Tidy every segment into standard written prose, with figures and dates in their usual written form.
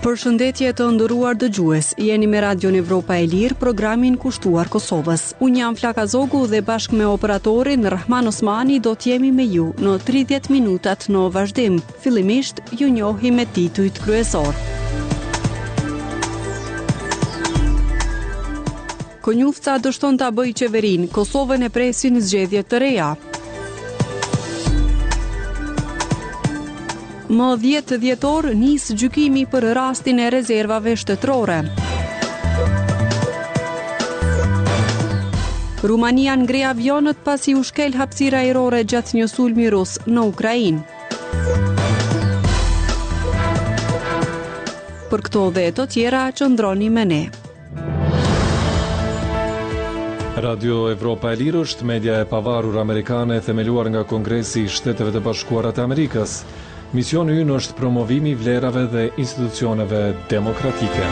Përshëndetje të nderuar dëgjues, jeni me Radion Evropa e Lirë, programin kushtuar Kosovës. Unë jam Flaka Zogu dhe bashkë me operatorin Rahman Osmani do t'jemi me ju në 30 minutat në vazhdim. Fillimisht ju njohim me titujt kryesor. Konjufca dështon ta bëjë qeverinë, Kosovën e presin zgjedhje të reja. Më 10 dhjetor nis gjykimi për rastin e rezervave shtetërore. Rumania ngre avionët pasi u shkel hapësira ajrore gjatë një sulmi rus në Ukrainë. Për këto dhe të tjera qëndroni me ne. Radio Evropa e Lirë është media e pavarur amerikane themeluar nga Kongresi i Shteteve të Bashkuara të Amerikës. Misioni ynë është promovimi i vlerave dhe institucioneve demokratike.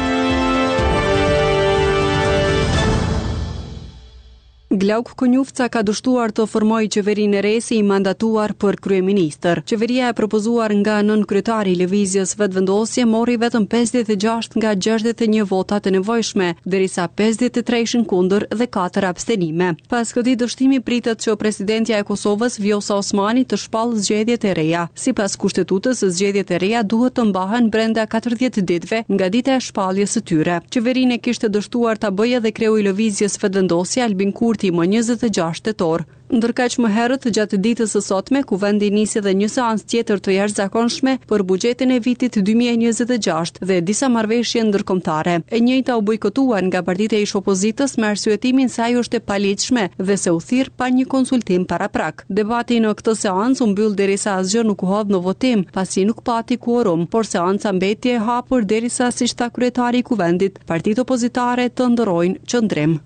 Glauk Konjufca ka dështuar të formojë qeverinë e re si i mandatuar për kryeministër. Qeveria e propozuar nga nënkryetari i lëvizjes vetëvendosje mori vetëm 56 nga 61 votat e nevojshme, derisa 53 ishin kundër dhe 4 abstenime. Pas këtij dështimi pritet që presidentja e Kosovës Vjosa Osmani të shpallë zgjedhjet e reja. Sipas kushtetutës, zgjedhjet e reja duhet të mbahen brenda 40 ditëve nga dita e shpalljes së tyre. Qeverinë kishte dështuar ta bëjë edhe kreu i lëvizjes vetëvendosje Albin Kurti më 26 tetor. Ndërkaq më herët gjatë ditës së sotme, kuvendi nisi edhe një seancë tjetër të jashtëzakonshme për buxhetin e vitit 2026 dhe disa marrëveshje ndërkombëtare. E njëjta u bojkotuan nga partitë e ish opozitës me arsyetimin se ajo është e paligjshme dhe se u thirr pa një konsultim paraprak. Debati në këtë seancë u mbyll derisa asgjë nuk u hodh në votim, pasi nuk pati quorum, por seanca mbeti e hapur derisa, siç tha kryetari i kuvendit, partitë opozitare të ndërrojnë qëndrim.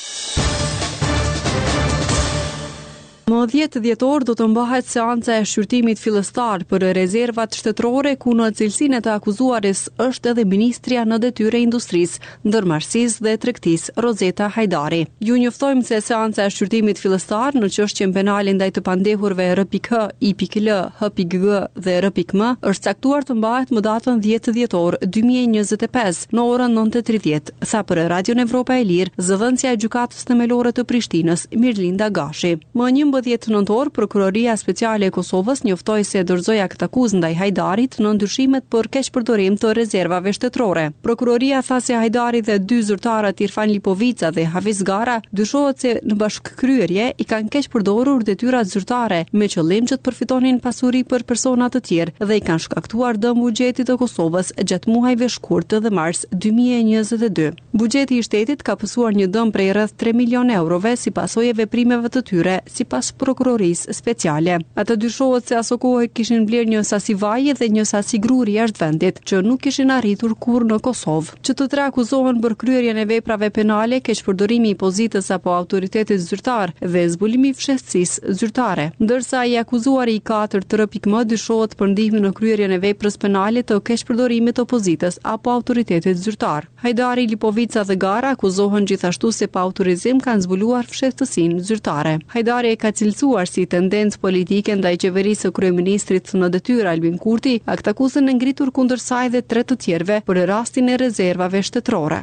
Më 10 dhjetor do të mbahet seanca e shqyrtimit fillestar për rezervat shtetërore ku në cilësinë të akuzuares është edhe ministria në detyrë e industrisë, ndërmarrësisë dhe tregtisë Rozeta Hajdari. Ju njoftojmë se seanca e shqyrtimit fillestar në çështjen penale ndaj të pandehurve R.H, I.L, H.G dhe R.M është caktuar të mbahet më datën 10 dhjetor 2025 në orën 9:30, tha për Radion Evropa e Lirë zëvendësja e gjykatës themelore të Prishtinës, Mirlinda Gashi. Më 11 nëntor, Prokuroria Speciale e Kosovës njoftoi se dorëzoi akt akuzë ndaj Hajdarit në ndyshimet për keqpërdorim të rezervave shtetërore. Prokuroria tha se Hajdari dhe 2 zyrtarët Irfan Lipovica dhe Hafiz Gara dyshohet se në bashkëkryerje i kanë keqpërdorur detyrat zyrtare me qëllim që të përfitonin pasuri për persona të tjerë dhe i kanë shkaktuar dëm buxhetit të Kosovës gjatë muajve shkurt dhe mars 2022. Buxheti i shtetit ka pësuar një dëm prej rreth 3 milion eurove si pasojë e veprimeve të tyre, sipas prokurorisë speciale. Ata dyshohet se aso kohë kishin blerë një sasi vaje dhe një sasi gruri jashtë vendit, që nuk kishin arritur kurrë në Kosovë. Që të tre akuzohen për kryerjen e veprave penale, keqpërdorimi i pozitës apo autoritetit zyrtar dhe zbulimi i fshehtësisë zyrtare. Ndërsa i akuzuari i 4 R.M dyshohet për ndihmën në kryerjen e veprës penale të keqpërdorimit të pozitës apo autoritetit zyrtar. Hajdari, Lipovica dhe Gara akuzohen gjithashtu se pa autorizim kanë zbuluar fshehtësinë zyrtare. Hajdari ka cilësuar si tendencë politike ndaj qeverisë së kryeministrit në detyrë Albin Kurti, akt akuzën e ngritur kundër saj dhe 3 të tjerëve për rastin e rezervave shtetërore.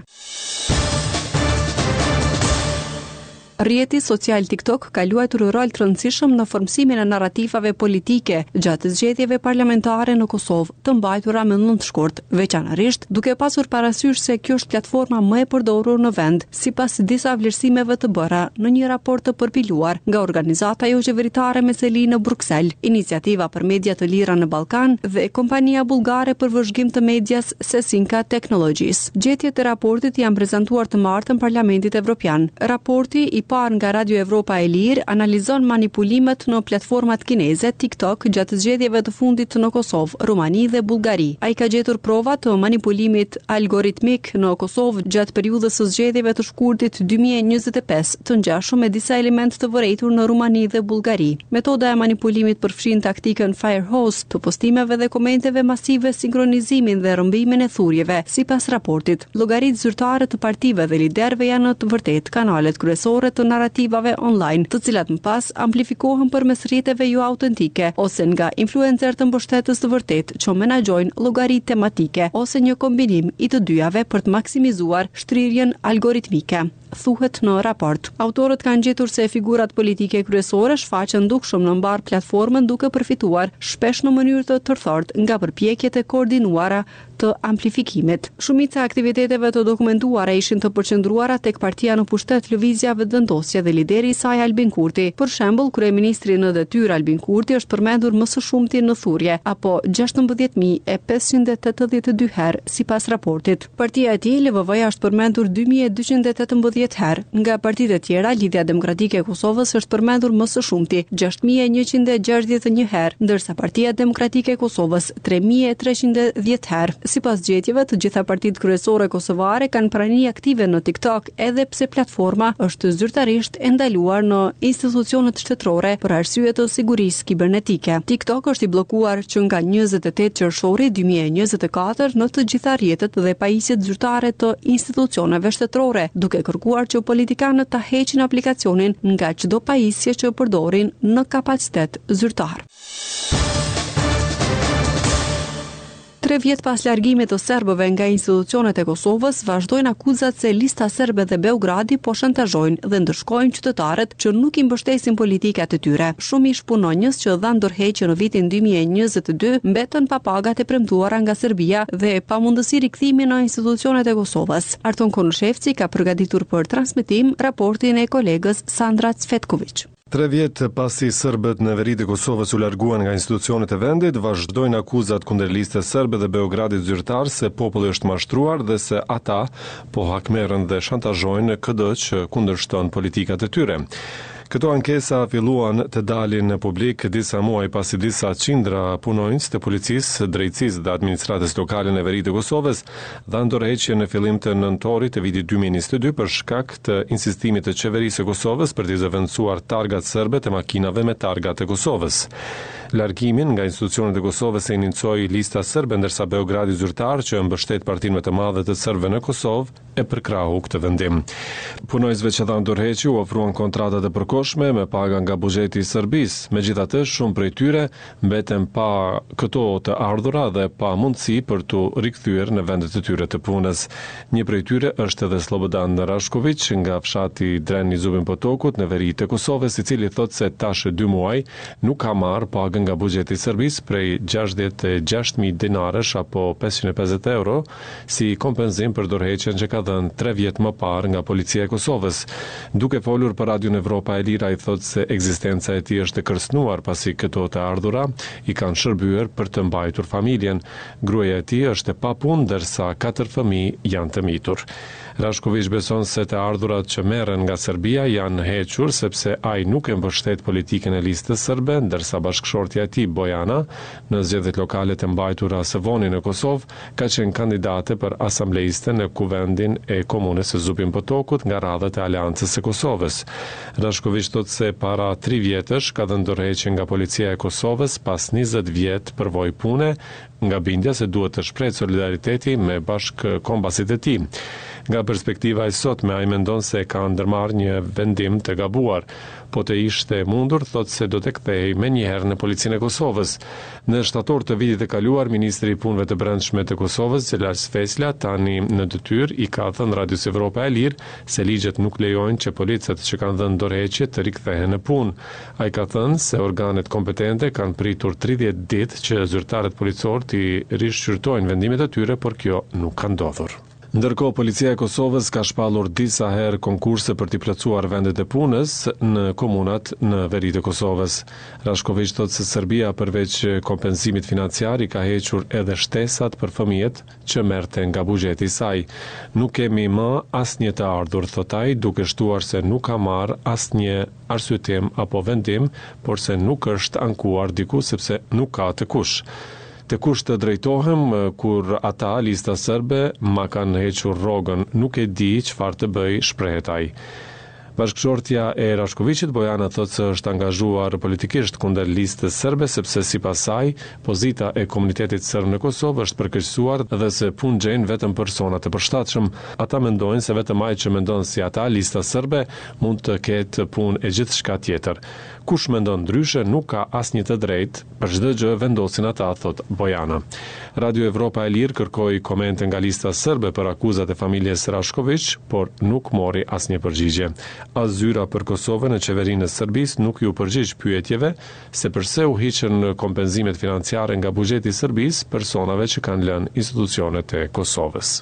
Rrjeti social TikTok ka luajtur rol të rëndësishëm në formësimin e narrativave politike gjatë zgjedhjeve parlamentare në Kosovë, të mbajtura me nëntëshkurt, veçanërisht duke pasur parasysh se kjo është platforma më e përdorur në vend, sipas disa vlerësimeve të bëra në një raport të përpiluar nga organizata jo qeveritare me seli në Bruksel, Iniciativa për Media të Lira në Ballkan dhe kompania bullgare për vëzhgim të medias Sesinka Technologies. Gjetjet e raportit janë prezantuar të martën Parlamentit Evropian. Raporti i parë nga Radio Evropa e Lirë analizon manipulimet në platformat kineze TikTok gjatë zgjedhjeve të fundit në Kosovë, Rumani dhe Bullgari. Ai ka gjetur prova të manipulimit algoritmik në Kosovë gjatë periudhës së zgjedhjeve të shkurtit 2025, të ngjashëm me disa elementë të vërejtur në Rumani dhe Bullgari. Metoda e manipulimit përfshin taktikën Firehose të postimeve dhe komenteve masive, sinkronizimin dhe rrëmbimin e thurjeve, sipas raportit. Llogaritë zyrtare të partive dhe liderëve janë në të vërtetë kanalet kryesore të narrativave online, të cilat më pas amplifikohen përmes rrjeteve jo autentike ose nga influencer të mbështetës të vërtet që menaxhojnë llogaritë tematike ose një kombinim i të dyjave për të maksimizuar shtrirjen algoritmike. Thuhet në raport. Autorët kanë gjetur se figurat politike kryesore shfaqen dukshëm në mbar platformën duke përfituar shpesh në mënyrë të tërthort nga përpjekjet e koordinuara të amplifikimit. Shumica e aktiviteteve të dokumentuara ishin të përqendruara tek partia në pushtet Lëvizja Vetëvendosje dhe lideri i saj Albin Kurti. Për shembull, kryeministri në detyrë Albin Kurti është përmendur më së shumti në thurje, apo 16.582 herë sipas raportit. Partia e tij LVV-ja është përmendur 2218 herë. Nga partitë e tjera, Lidhja Demokratike e Kosovës është përmendur më së shumti 6161 herë, ndërsa Partia Demokratike e Kosovës 3310 herë. Sipas gjetjeve, të gjitha partitë kryesore kosovare kanë prani aktive në TikTok, edhe pse platforma është zyrtarisht e ndaluar në institucionet shtetërore për arsye të sigurisë kibernetike. TikTok është i bllokuar që nga 28 qershori 2024 në të gjitha rrjetet dhe pajisjet zyrtare të institucioneve shtetërore, duke kërkuar që politikanët ta heqin aplikacionin nga çdo pajisje që përdorin në kapacitet zyrtar. 3 vjet pas largimit të serbëve nga institucionet e Kosovës, vazhdojnë akuzat se lista serbe dhe Beogradi po shantazhojnë dhe ndëshkojnë qytetarët që nuk i mbështesin politikat e tyre. Shumë ish punonjës që dhanë dorëheqje në vitin 2022 mbetën pa pagat e premtuara nga Serbia dhe pa mundësi rikthimi në institucionet e Kosovës. Arton Konushevci ka përgatitur për transmetim raportin e kolegës Sandra Cvetković. 3 vjet pasi serbët në veritë e Kosovës u larguan nga institucionet e vendit, vazhdojnë akuzat kundër listës serbe dhe Beogradit zyrtar se populli është mashtruar dhe se ata po hakmerren dhe shantazhojnë KD që kundërshton politikat e tyre. Këto ankesa filluan të dalin në publik disa muaj pasi disa qindra punonjës të policisë, drejtësisë dhe administratës lokale në veri të Kosovës dhanë dorëheqje në fillim të nëntorit të vitit 2022 për shkak të insistimit të qeverisë së Kosovës për të zëvendësuar targat serbe të makinave me targat e Kosovës. Largimin nga institucionet e Kosovës e iniциoi lista serbe, ndërsa Beogradi zyrtar që mbështet partinë më të madhe të serbëve në Kosovë e përkrahu këtë vendim. Punojësve që dhanë dorëheqje u ofruan kontratat e përkohshme me paga nga buxheti i Serbisë. Megjithatë, shumë prej tyre mbeten pa këto të ardhura dhe pa mundësi për të rikthyer në vendet e tyre të punës. Një prej tyre është edhe Slobodan Rashković nga fshati Dren i Zubin Potokut në veri të Kosovës, i cili thotë se tash 2 muaj nuk ka marrë pagën nga buxheti i Serbisë prej 66.000 dinarësh apo 550 euro si kompenzim për dorëheqjen që ka dhënë 3 vjet më parë nga policia e Kosovës. Duke folur për Radion Evropa e Lira, i thotë se ekzistenca e tij është e kërcënuar pasi këto të ardhura i kanë shërbyer për të mbajtur familjen. Gruaja e tij është e papunë ndërsa 4 fëmijë janë të mitur. Rashković beson se të ardhurat që merren nga Serbia janë hequr sepse ai nuk e mbështet politikën e listës serbe, ndërsa bashkëshortja e tij Bojana në zgjedhjet lokale të mbajtura së voni në Kosovë ka qenë kandidate për asambleiste në kuvendin e komunës së Zubin Potokut nga radhët e Aleancës së Kosovës. Rashković thotë se para 3 vjetësh ka dhënë dorëheqje nga policia e Kosovës pas 20 vjet përvojë pune, nga bindja se duhet të shprehet solidariteti me bashkëkombasit e tij. Nga perspektiva e sotme, ai mendon se ka ndërmarrë një vendim të gabuar, po të ishte mundur, thotë se do të kthehej menjëherë në policinë e Kosovës. Në shtator të vitit të kaluar, ministri i punëve të brendshme të Kosovës, Xhelal Sfesla, tani në detyrë, i ka thënë Radios Evropa e Lirë se ligjet nuk lejojnë që policët që kanë dhënë dorëheqje të rikthehen në punë. Ai ka thënë se organet kompetente kanë pritur 30 ditë që zyrtarët policorë të rishqyrtojnë vendimet e tyre, por kjo nuk ka ndodhur. Ndërkohë, policia e Kosovës ka shpallur disa herë konkurse për t'i plotësuar vendet e punës në komunat në veri të Kosovës. Rashković thotë se Serbia përveç kompenzimit financiar i ka hequr edhe shtesat për fëmijët që merrten nga buxheti i saj. Nuk kemi më asnjë të ardhur, thotë ai, duke shtuar se nuk ka marrë asnjë arsyetim apo vendim, por se nuk është ankuar diku sepse nuk ka të kush. Të kush të drejtohem kur ata, lista serbe, ma kanë hequr rrogën, nuk e di çfarë të bëj, shprehet ai. Bashkëshortja e Rashkovicit, Bojana, thotë se është angazhuar politikisht kundër listës serbe sepse sipas saj pozita e komunitetit serb në Kosovë është përkeqësuar dhe se punë gjejnë vetëm persona të përshtatshëm. Ata mendojnë se vetëm ai që mendon si ata, lista serbe, mund të ketë punë e gjithçka tjetër. Kush mendon ndryshe nuk ka asnjë të drejtë, për çdo gjë vendosin ata, thot Bojana. Radio Evropa e Lirë kërkoi komente nga lista serbe për akuzat e familjes Rashkovic, por nuk mori asnjë përgjigje. As zyra për Kosovën në qeverinë e Serbisë nuk ju përgjigj pyetjeve se pse u hiqën kompenzimet financiare nga buxheti i Serbisë personave që kanë lënë institucionet e Kosovës.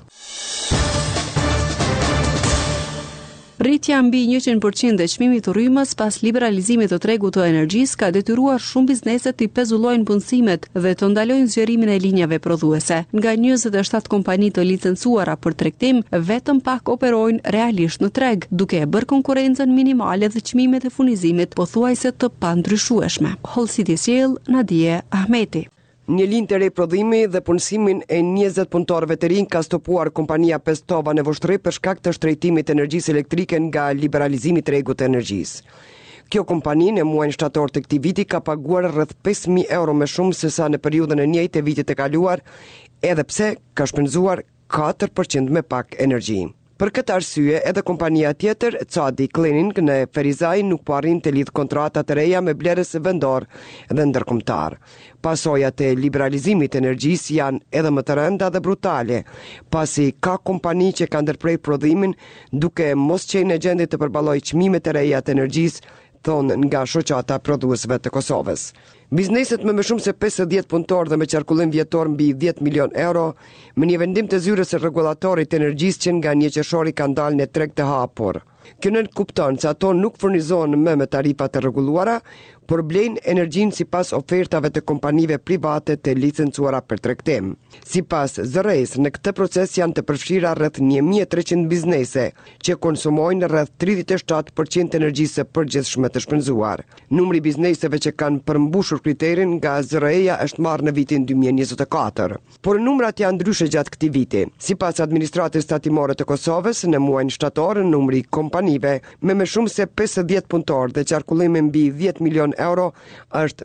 Rritja mbi 100% e çmimit të rrymës pas liberalizimit të tregut të energjisë ka detyruar shumë bizneset të pezullojnë punësimet dhe të ndalojnë zgjerimin e linjave prodhuese. Nga 27 kompani të licencuara për tregtim, vetëm pak operojnë realisht në treg, duke e bërë konkurrencën minimale dhe çmimet e furnizimit pothuajse të pandryshueshme. Hollësiti sjell Nadije Ahmeti. Një linjë të re prodhimi dhe punësimin e 20 punëtorëve të rinj ka stopuar kompania Pestova në Voshtri për shkak të shtrejtimit të energjisë elektrike nga liberalizimi i tregut të energjisë. Kjo kompani në muajin shtator të këtij viti ka paguar rreth 5.000 euro më shumë se sa në periudhën e njëjtë të vitit të kaluar, edhe pse ka shpenzuar 4% më pak energji. Për këtë arsye, edhe kompania tjetër, Cadi Cleaning në Ferizaj, nuk po arrin të lidh kontrata të reja me blerës vendor dhe ndërkombëtar. Pasojat e liberalizimit të energjisë janë edhe më të rënda dhe brutale, pasi ka kompani që kanë ndërprer prodhimin duke mos qenë në gjendje të përballojë çmimet e reja të energjisë, thonë nga shoqata prodhuesve të Kosovës. Bizneset me më shumë se 50 punëtor dhe me qarkullim vjetor mbi 10 milion euro, me një vendim të zyrës së rregullatorit të energjisë që nga 1 qershori kanë dalë në treg të hapur. Kjo nuk kupton se ato nuk furnizohen më me tarifa të rregulluara, por blejnë energjinë sipas ofertave të kompanive private të licencuara për tregtim. Sipas zërrejës, në këtë proces janë të përfshira rreth 1300 biznese që konsumojnë rreth 37% energjisë së përgjithshme të shpenzuar. Numri i bizneseve që kanë përmbushur kriterin nga zërreja është marrë në vitin 2024. Por numrat janë ndryshe gjatë këtij viti. Sipas administratës tatimore të Kosovës, në muajin shtator, numri i kompanive me më shumë se 50 punëtor dhe qarkullimi mbi 10 milion euro është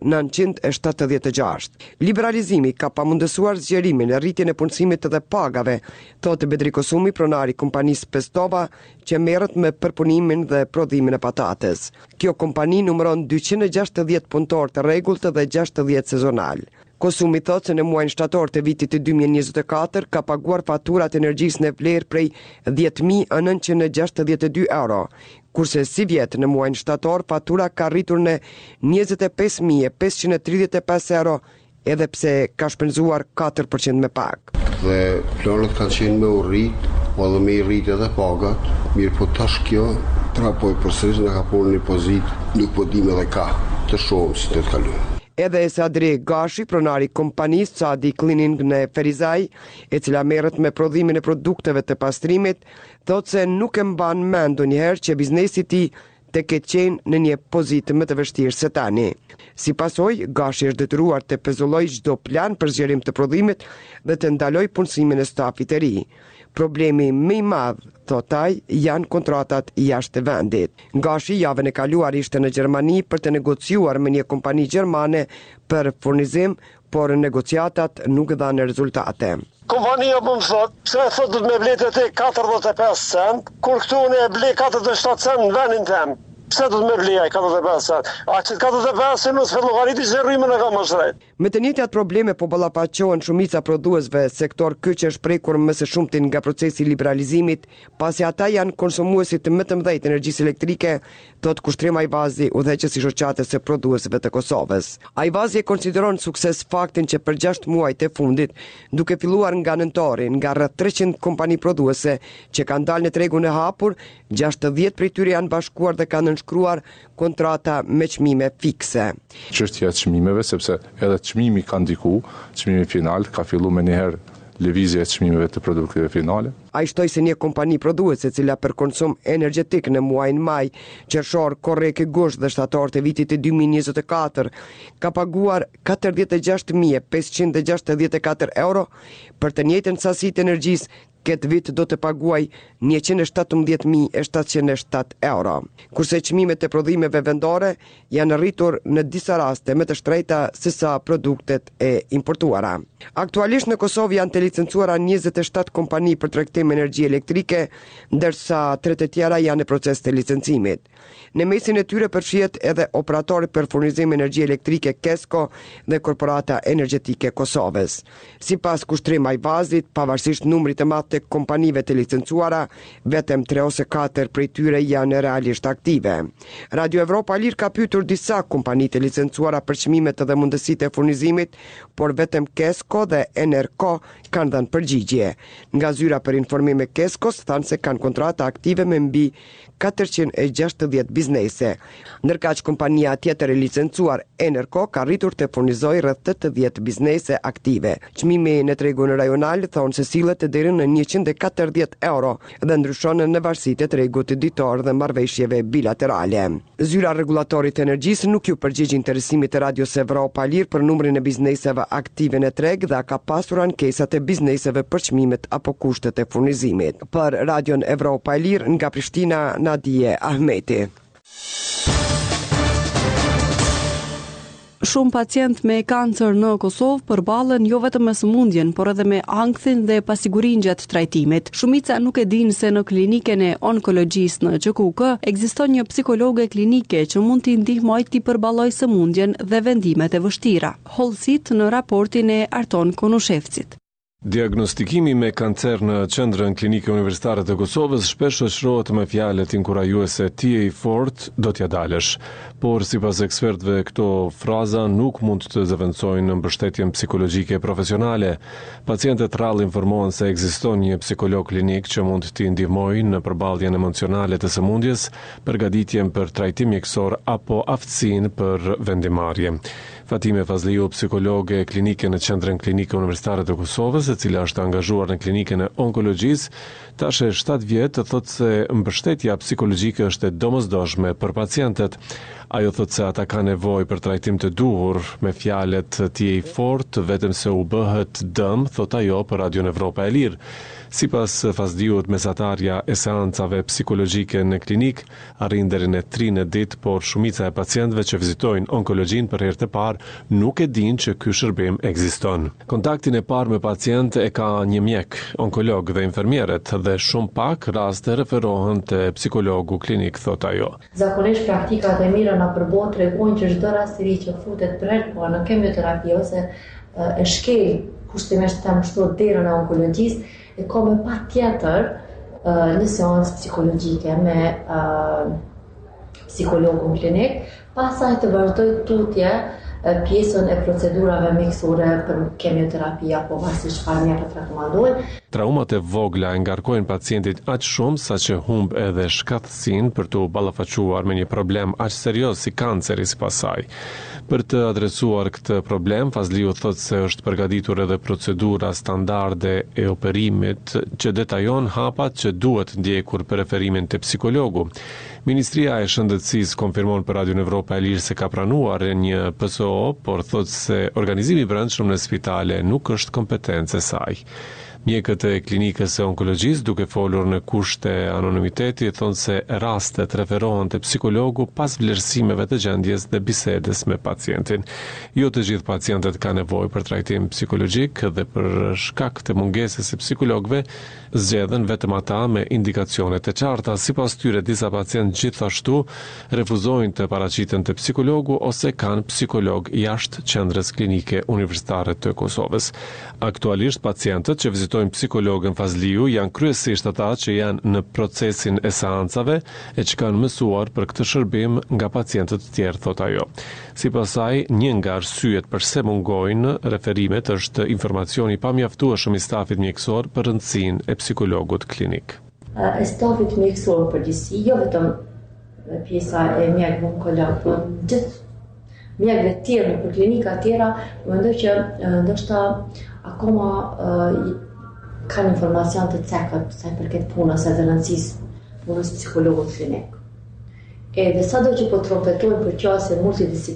976. Liberalizimi ka pamundësuar zgjerimin e rritjen e punësimit dhe pagave, thotë Bedri Kosumi, pronari i kompanisë Pestova, që merret me përpunimin dhe prodhimin e patates. Kjo kompani numëron 260 punëtor të rregullt dhe 60 sezonal. Kosumi thotë se në muajin shtator të vitit të 2024 ka paguar faturat energjisë në vlerë prej 10.962 euro, kurse si vjetë në muajin shtator fatura ka rritur në 25.535 euro, edhe pse ka shpenzuar 4% më pak. Dhe planet kanë qenë me u rrit, edhe me i rrit edhe pagat, mirë po tash kjo trapoj përsëris në ka porë një pozit, nuk po dim edhe ka të shohëm si të kalojmë. Edhe Sadri Gashi, pronari kompanisë Cadi Cleaning në Ferizaj, e cila merret me prodhimin e produkteve të pastrimit, thotë se nuk e mban mend ndonjëherë që biznesi i tij të ketë qenë në një pozitë më të vështirë se tani. Si pasojë, Gashi është detyruar të pezullojë çdo plan për zgjerim të prodhimit dhe të ndalojë punësimin e stafit të ri. Problemi më i madh, thotë ai, janë kontratat jashtë vendit. Gashi javën e kaluar ishte në Gjermani për të negociuar me një kompani gjermane për furnizim, por negociatat nuk dhanë rezultate. Kompania më thot, pse thot do të më blete te 45 cent, kur këtu unë e ble 47 cent në vendin tem. Pse do të më blej 45 cent? A që 45 cent mos fillo arriti se rrymën e ka më shret. Me të njëjtat probleme po ballafaqohen shumica prodhuesve, sektor ky që është prekur më së shumti nga procesi i liberalizimit, pasi ata janë konsumuesit të më të mëdhenj të energjisë elektrike, thot Kushtrim Ajvazi, udhëheqës i shoqatës së prodhuesve të Kosovës. Ajvazi e konsideron sukses faktin që për 6 muajt e fundit, duke filluar nga nëntori, nga rreth 300 kompani prodhuese që kanë dalë në tregun e hapur, 60 prej tyre janë bashkuar dhe kanë nënshkruar kontrata me çmime fikse. Çështja e çmimeve, sepse edhe çmimi ka ndiku, çmimi final ka filluar më njëherë lëvizja e çmimeve të produkteve finale. Ai shtoi se një kompani prodhuese e cila për konsum energjetik në muajin maj, qershor, korrek, gusht dhe shtator të vitit të 2024 ka paguar 46.564 euro për të njëjtën sasi të energjisë Këtë vit do të paguaj 117.707 euro, kurse çmimet e prodhimeve vendore janë rritur në disa raste më të shtrejta se sa produktet e importuara. Aktualisht në Kosovë janë të licencuara 27 kompani për tregtim energji elektrike, ndërsa 3 të tjera janë në proces të licencimit. Në mesin e tyre përfshihet edhe operatori për furnizim energji elektrike Kesko dhe Korporata Energjetike e Kosovës. Sipas kushtrim Ajvazit, pavarësisht numrit të madh të kompanive të licencuara, vetëm 3 ose 4 prej tyre janë realisht aktive. Radio Evropa Lir ka pyetur disa kompani të licencuara për çmimet dhe mundësitë e furnizimit, por vetëm Kesko dhe Enerko kanë dhënë përgjigje. Nga zyra për informime Keskos thanë se kanë kontrata aktive me mbi 460 biznese, ndërkaq kompania tjetër e licencuar Enerko ka rritur të furnizojë rreth 80 biznese aktive. Çmimi në tregun rajonal thonë se sillet deri në 140 euro dhe ndryshon në varësi të tregut ditor dhe marrëveshjeve bilaterale. Zyra rregullatorit të energjisë nuk ju përgjigj interesimit të Radios Evropa Lir për numrin e bizneseve aktive në treg dhe ka pasur ankesat e bizneseve për çmimet apo kushtet e furnizimit. Për Radion Evropa Lir nga Prishtina, Nadije Ahmeti. Shumë pacient me kancer në Kosovë përballen jo vetëm me sëmundjen, por edhe me ankthin dhe pasigurin gjatë trajtimit. Shumica nuk e dinë se në kliniken e onkologjisë në QKK ekziston një psikologe klinike që mund t'i ndihmojë t'i përballojë sëmundjen dhe vendimet e vështira. Hollësit në raportin e Arton Konushevcit. Diagnostikimi me kancer në Qendrën Klinike Universitare të Kosovës shpesh shoqërohet me fjalët inkurajuese "ti je fort, do t'ja dalësh", por sipas ekspertëve këto fraza nuk mund të zëvendësojnë në mbështetjen psikologjike profesionale. Pacientët rrallë informohen se ekziston një psikolog klinik që mund t'i ndihmojë në përballjen emocionale të sëmundjes, përgatitjen për trajtim mjekësor apo aftësinë për vendimarrje. Fatime Fazliu, psikologe klinike në Qendrën Klinike Universitare të Kosovës, e cila është angazhuar në klinikën e onkologjisë, tash e 7 vjet, thotë se mbështetja psikologjike është e domosdoshme për pacientët. Ajo thotë se ata kanë nevojë për trajtim të duhur, me fjalët "ti je fort, vetëm se u bëhet dëm", thotë ajo për Radion Evropa e Lir. Sipas Fazliut, mesatarja e seancave psikologjike në klinik arrin deri në 3 në ditë, por shumica e pacientëve që vizitojnë onkologjinë për herë të parë nuk e dinë që ky shërbim ekziston. Kontaktin e parë me pacient e ka një mjek, onkolog dhe infermierët, dhe shumë pak raste referohen te psikologu klinik, thot ajo. Zakonisht praktikat e mira na përbot tregojnë që çdo rast i ri që futet për herë në kemioterapi ose e shkel kushtimisht të mështu derën e onkologjisë, e ka me patjetër në seancë psikologjike me psikologun klinik, pasaj të vazhdoj tutje pjesën e procedurave mjekësore për kemioterapi apo varësisht çfarë mjekët rekomandojnë. Traumat e vogla e ngarkojnë pacientit aq shumë sa që humb edhe shkatësinë për të ballafaquar me një problem aq serioz si kanceri sipas saj. Për të adresuar këtë problem, Fazliu thotë se është përgatitur edhe procedura standarde e operimit që detajon hapat që duhet ndjekur për referimin te psikologu. Ministria e Shëndetësisë konfirmon për Radion Evropa e Lir se ka pranuar një PSO, por thotë se organizimi i brendshëm në spitale nuk është kompetencë e saj. Mjekët e klinikës së onkologjisë, duke folur në kushte anonimiteti, thonë se rastet referohen te psikologu pas vlerësimeve të gjendjes dhe bisedës me pacientin. Jo të gjithë pacientët kanë nevojë për trajtim psikologjik dhe për shkak të mungesës së psikologëve zgjedhen vetëm ata me indikacione të qarta. Sipas tyre, disa pacientë gjithashtu refuzojnë të paraqiten te psikologu ose kanë psikolog jashtë qendrës klinike universitare të Kosovës. Aktualisht pacientët që vizitojnë psikologën Fazliu janë kryesisht ata që janë në procesin e seancave e që kanë mësuar për këtë shërbim nga pacientët të tjerë, thot ajo. Sipas saj, një nga arsyet pse mungojnë referimet është informacioni pamjaftueshëm i stafit mjekësor për rëndësinë e psikologut klinik. E stafit mjekësor përgjithësi, jo vetëm pjesa e mjekëve onkolog, por gjithë mjekëve të tjerë në klinika të tjera, mendoj që ndoshta akoma kanë informacion të cekët sa i përket punës edhe rëndësisë punës psikologut klinik. Edhe sado që po trompetojnë për qasje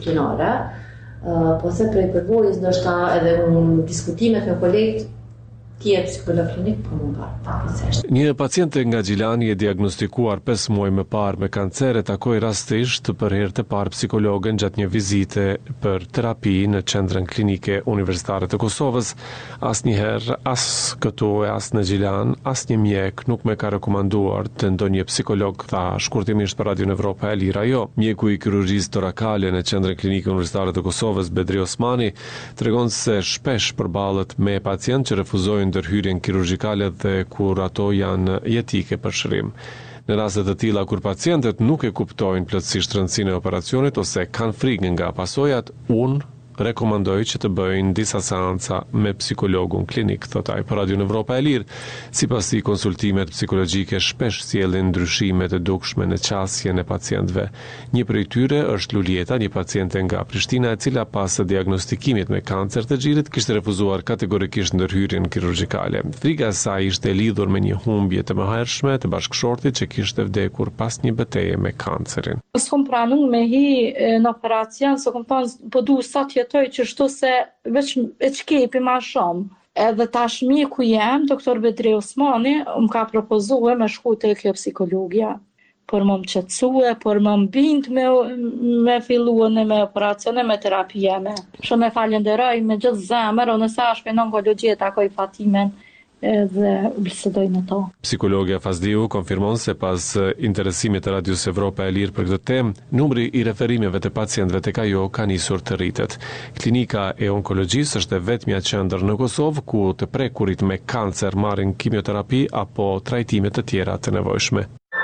multidisciplinare, po se prej përvojës ndoshta edhe në diskutimet me kolegët tjerë psikolog klinik për mungar. Një paciente nga Gjilani e diagnostikuar 5 muaj më parë me kancer e takoi rastisht për herë të parë psikologen gjatë një vizite për terapi në Qendrën Klinike Universitare të Kosovës. Asnjëherë, as këtu e as në Gjilan, asnjë mjek nuk më ka rekomanduar të ndonjë psikolog, tha shkurtimisht për Radio Evropa e Lira. Jo, mjeku i kirurgjisë torakale në Qendrën Klinike Universitare të Kosovës, Bedri Osmani, tregon se shpesh përballet me pacientë që refuzojnë ndërhyrjen kirurgjikale dhe kur ato janë jetike për shërim. Në raste të tilla kur pacientët nuk e kuptojnë plotësisht rëndësinë e operacionit ose kanë frikë nga pasojat, unë rekomandoj që të bëjnë disa seanca me psikologun klinik, thot ai për Radio Evropa e Lirë. Sipas tij, konsultimet psikologjike shpesh sjellin ndryshime të dukshme në qasjen e pacientëve. Një prej tyre është Lulieta, një paciente nga Prishtina, e cila pas diagnostikimit me kancer të xhirit kishte refuzuar kategorikisht ndërhyrjen kirurgjikale. Frika e saj ishte lidhur me një humbje të mëhershme të bashkëshortit që kishte vdekur pas një betejë me kancerin. S'kom pranuar me hi në operacion, s'kom thonë po du sa të jetoj që shto se veç e çkepi ma shumë. Edhe tash mjeku jem, doktor Bedri Osmani, më ka propozuar me shku te kjo psikologja. Por më qetësue, por më bind me filluan me operacione, me terapia me. Shumë e falenderoj me gjithë zemër, nëse është në onkologjia takoj Fatimen dhe bisedoj në to. Psikologja Fazliu konfirmon se pas interesimit të Radios Evropa e Lirë për këtë temë, numri i referimeve të pacientëve tek ajo ka nisur të rritet. Klinika e onkologjisë është vetmja qendër në Kosovë ku të prekurit me kancer marrin kimioterapi apo trajtime të tjera të nevojshme.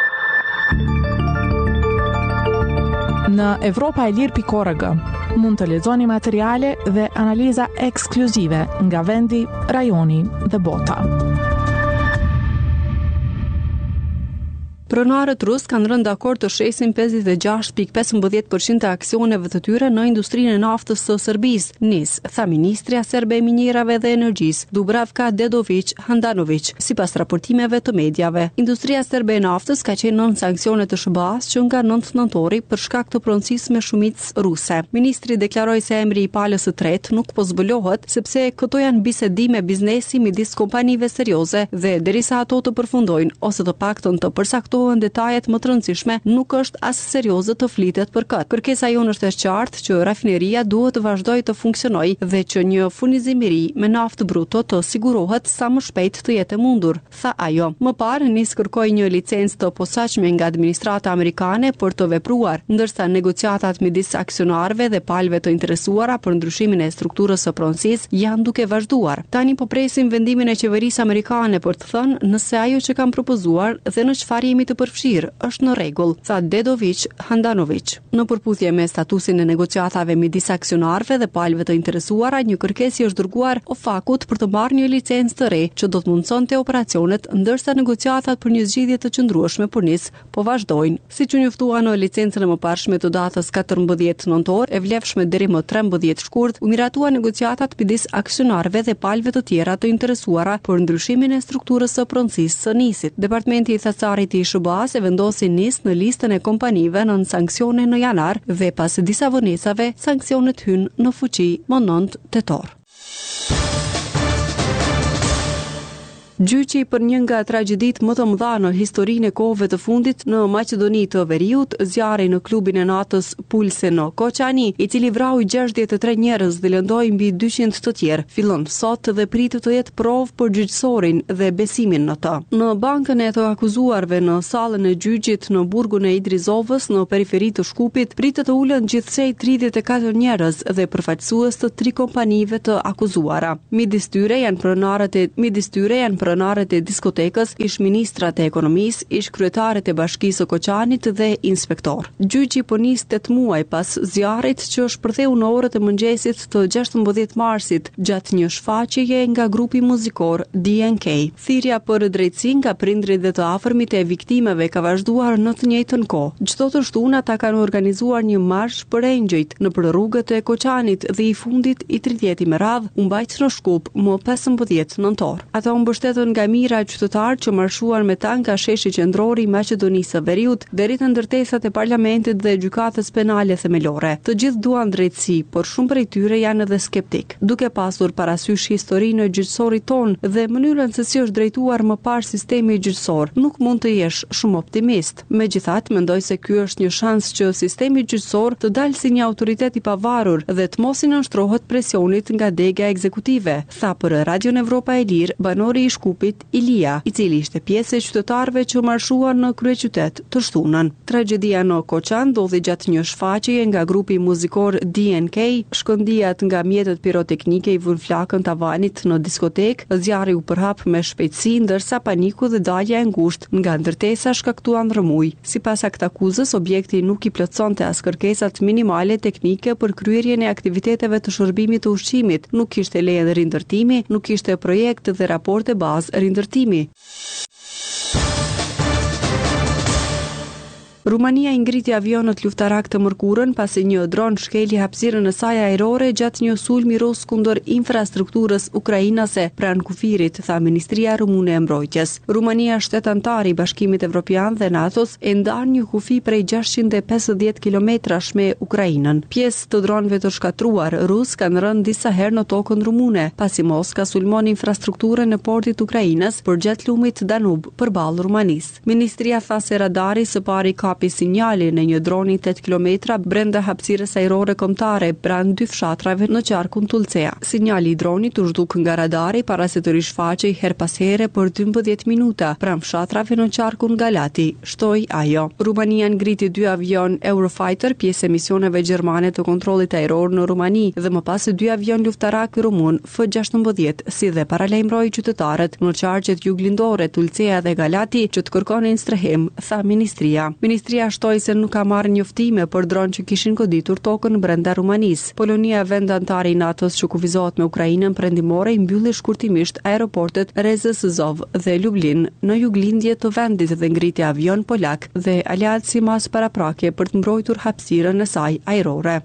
Në evropaelir.org mund të lexoni materiale dhe analiza ekskluzive nga vendi, rajoni dhe bota. Pronarët rus kanë rënë dakord të shesin 56.15% të aksioneve të tyre në industrinë e naftës së Serbisë, NIS, tha ministrja serbe e minjerave dhe energjisë, Dubravka Dedović Handanović, sipas raportimeve të mediave. Industria serbe e naftës ka qenë nën sanksione të SBA-s që nga 9 nëntori për shkak të pronësisë me shumicë ruse. Ministri deklaroi se emri i palës së tretë nuk po zbulohet sepse këto janë bisedime biznesi midis kompanive serioze dhe derisa ato të përfundojnë ose të paktën të përsaktohen detajet më të rëndësishme, nuk është as serioze të flitet për këtë. Kërkesa jonë është e qartë që rafineria duhet të vazhdojë të funksionojë dhe që një furnizim i ri me naftë bruto të sigurohet sa më shpejt të jetë mundur, tha ajo. Më parë NIS kërkoi një licencë të posaçme nga administrata amerikane për të vepruar, ndërsa negociatat midis aksionarëve dhe palëve të interesuara për ndryshimin e strukturës së pronësisë janë duke vazhduar. Tani po presim vendimin e qeverisë amerikane për të thënë nëse ajo që kanë propozuar dhe në çfarë jemi të përfshirë është në rregull, tha Dedović Handanović. Në përputhje me statusin e negociatave midis aksionarëve dhe palëve të interesuara, një kërkesë është dërguar OFAK-ut për të marrë një licencë të re që do të mundsonte operacionet, ndërsa negociatat për një zgjidhje të qëndrueshme për NIS po vazhdojnë. Siç u njoftua në licencën e mëparshme të datës 14 nëntor, e vlefshme deri më 13 shkurt, u miratua negociatat midis aksionarëve dhe palëve të tjera të interesuara për ndryshimin e strukturës së pronësisë së NIS-it. Departamenti i Thacarit i SBA-s e vendosi NIS në listën e kompanive nën sanksione në janar dhe pas disa vonesave, sanksionet hynë në fuqi më 9 tetor. Gjyqi për një nga tragjeditë më të mëdha në historinë e kohëve të fundit në Maqedoni të Veriut, zjarri në klubin e natës Pulse në Koçani, i cili vrau 63 njerëz dhe lëndoi mbi 200 të tjerë, fillon sot dhe pritet të jetë provë për gjyqësorin dhe besimin në të. Në bankën e të akuzuarve në sallën e gjyqit në burgun e Idrizovës në periferi të Shkupit, pritet të ulen gjithsej 34 njerëz dhe përfaqësues të 3 kompanive të akuzuara. Midis tyre janë pronarët e diskotekës, ish ministrat e ekonomisë, ish kryetarët e bashkisë së Koçanit dhe inspektor. Gjyqi po nis 8 muaj pas zjarrit që shpërtheu në orët e mëngjesit të 16 marsit gjatë një shfaqjeje nga grupi muzikor DNK. Thirrja për drejtësi nga prindrit dhe të afërmit e viktimeve ka vazhduar në të njëjtën kohë. Çdo të shtunat kanë organizuar një marsh për engjëjt nëpër rrugët e Koçanit dhe i fundit i 30 me radh u mbajt në Shkup më 15 nëntor. Ata u mbështetën njëjtatën nga mira qytetarë që marshuan me tanka sheshi qendror i Maqedonisë së Veriut deri te ndërtesat e parlamentit dhe gjykatës penale themelore. Të gjithë duan drejtësi, por shumë prej tyre janë edhe skeptik, duke pasur parasysh historinë e gjyqësorit ton dhe mënyrën se si është drejtuar më parë sistemi gjyqësor, nuk mund të jesh shumë optimist. Megjithatë, mendoj se ky është një shans që sistemi gjyqësor të dalë si një autoritet i pavarur dhe të mos i nënshtrohet presionit nga dega ekzekutive, tha për Radion Evropa e Lirë banori i Shkupit Ilia, i cili ishte pjesë e qytetarëve që marshuan në kryeqytet të shtunën. Tragjedia në Koçan ndodhi gjatë një shfaqjeje nga grupi muzikor DNK, shkëndijat nga mjetet piroteknike i vënë flakën tavanit në diskotekë, zjarri u përhap me shpejtësi ndërsa paniku dhe dalja e ngushtë nga ndërtesa shkaktuan rrëmuj. Sipas aktakuzës, objekti nuk i plotësonte as kërkesat minimale teknike për kryerjen e aktiviteteve të shërbimit të ushqimit, nuk kishte leje rindërtimi, nuk kishte projekt dhe raporte bazë rindërtimi. Rumania i ngriti avionët luftarak të mërkurën pasi një dron shkeli hapësirën e saj ajrore gjatë një sulmi rus kundër infrastrukturës ukrainase pranë kufirit, tha Ministria Rumune e Mbrojtjes. Rumania, shtet antar i Bashkimit Evropian dhe NATO-s, e ndan një kufi prej 650 kilometrash me Ukrainën. Pjesë të dronëve të shkatruar rus kanë rënë disa herë në tokën rumune, pasi Moska sulmon infrastrukturën e portit të Ukrainës përgjatë lumit Danub përballë Rumanisë. Ministria tha se radari së pari kapi sinjali në një droni 8 kilometra brenda hapësirës ajrore kombëtare pranë dy fshatrave në qarkun Tulcea. Sinjali i dronit u zhduk nga radari para se të rishfaqej her pas here për 12 minuta pranë fshatrave në qarkun Galati, shtoi ajo. Rumania ngriti 2 avion Eurofighter, pjesë e misioneve gjermane të kontrollit ajror në Rumani, dhe më pas 2 avion luftarak rumun F-16, si dhe paralajmëroi qytetarët në qarqet juglindore Tulcea dhe Galati që të kërkonin strehim, tha ministria. Ministria shtoi se nuk ka marrë njoftime për dronë që kishin goditur tokën brenda Rumanisë. Polonia, vend antar i NATO-s që kufizohet me Ukrainën perëndimore, i mbylli shkurtimisht aeroportet Rezesëzov dhe Lublin në juglindje të vendit dhe ngriti avion polak dhe aleat si mas paraprake për të mbrojtur hapësirën e saj ajrore.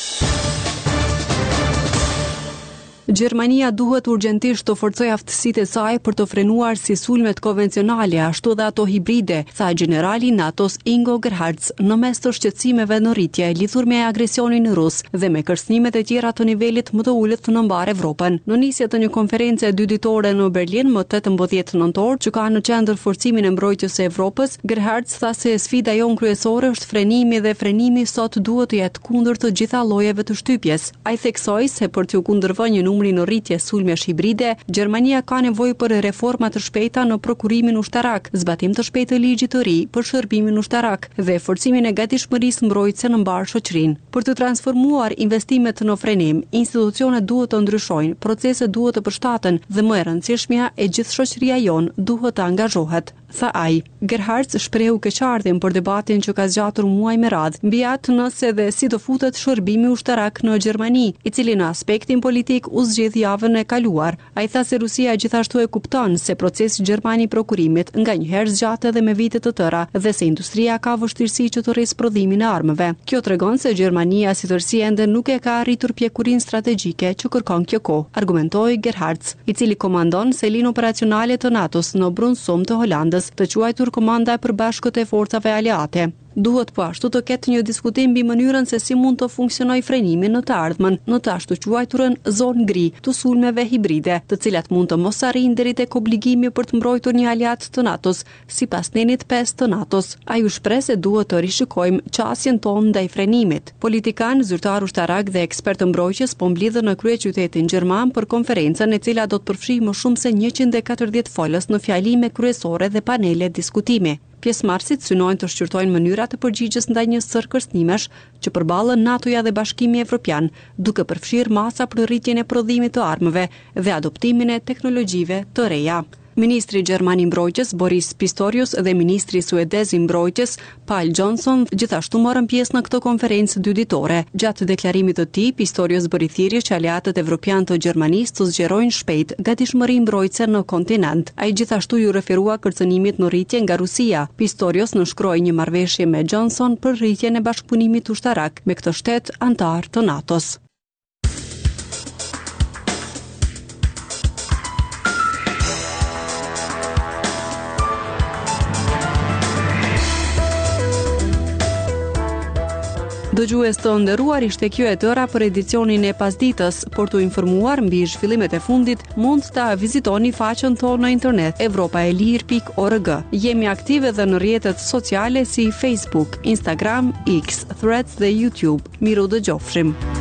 Gjermania duhet urgjentisht të forcojë aftësitë e saj për të frenuar si sulmet konvencionale ashtu dhe ato hibride, tha generali i NATO-s Ingo Gerhards në mes të shqetësimeve në rritje lidhur me agresionin rus dhe me kërcënimet e tjera të nivelit më të ulët në mbar Evropën. Në nisje të një konference 2 ditore në Berlin më 18 nëntor që ka në qendër forcimin e mbrojtjes së Evropës, Gerhards tha se sfida jonë kryesore është frenimi dhe frenimi sot duhet të jetë kundër të gjitha llojeve të shtypjes. Ai theksoi se për të kundërvënë një në rritje sulmesh hibride, Gjermania ka nevojë për reforma të shpejta në prokurimin ushtarak, zbatim të shpejtë të ligjit të ri për shërbimin ushtarak dhe forcimin e gatishmërisë mbrojtëse në mbar shoqërinë. Për të transformuar investimet në frenim, institucionet duhet të ndryshojnë, proceset duhet të përshtaten dhe më e rëndësishmja e gjithë shoqëria jonë duhet të angazhohet, tha ai. Gerhards shprehu keqardhjen për debatin që ka zgjatur muaj me radhë mbi atë nëse dhe si të futet shërbimi ushtarak në Gjermani, i cili në aspektin politik u zgjedh javën e kaluar. Ai tha se Rusia gjithashtu e kupton se procesi gjerman i prokurimit nganjëherë zgjat edhe me vite të tëra dhe se industria ka vështirësi që të rrisë prodhimin e armëve. Kjo tregon se Gjermania si tërësi ende nuk e ka arritur pjekurinë strategjike që kërkon kjo kohë, argumentoi Gerhards, i cili komandon selin operacionale të NATO-s në Brunssum të Holandës, të quajtur Komanda e Përbashkët e Forcave Aleate. Duhet po ashtu të ketë një diskutim mbi mënyrën se si mund të funksionojë frenimi në të ardhmen, në të ashtu quajturën zonë gri të sulmeve hibride, të cilat mund të mos arrijnë deri tek obligimi për të mbrojtur një aleat të NATO-s, sipas nenit 5 të NATO-s. Ai u shpreh se duhet të rishikojmë qasjen tonë ndaj frenimit. Politikan, zyrtar ushtarak dhe ekspertë mbrojtjes po mblidhen në kryeqytetin gjerman për konferencën e cila do të përfshijë më shumë se 140 folës në fjalime kryesore dhe panele diskutimi. Pjesëmarrësit synojnë të shqyrtojnë mënyra të përgjigjes ndaj një sër kërcënimesh që përballen NATO-ja dhe Bashkimi Evropian, duke përfshirë masa për rritjen e prodhimit të armëve dhe adoptimin e teknologjive të reja. Ministri gjerman i mbrojtjes Boris Pistorius dhe ministri suedez i mbrojtjes Pál Johnson gjithashtu morën pjesë në këtë konferencë 2 ditore. Gjatë deklarimit të tij, Pistorius bëri thirrje që aleatët evropian të Gjermanisë të zgjerojnë shpejt gatishmërinë mbrojtëse në kontinent. Ai gjithashtu ju referua kërcënimit në rritje nga Rusia. Pistorius nënshkroi një marrëveshje me Johnson për rritjen e bashkëpunimit ushtarak me këtë shtet antar të NATO-s. Dëgjues të nderuar, ishte kjo e tëra për edicionin e pasditës. Për t'u informuar mbi zhvillimet e fundit, mund ta vizitoni faqen tonë në internet evropaelir.org. Jemi aktive edhe në rrjetet sociale si Facebook, Instagram, X, Threads dhe YouTube. Miru dëgjofshim.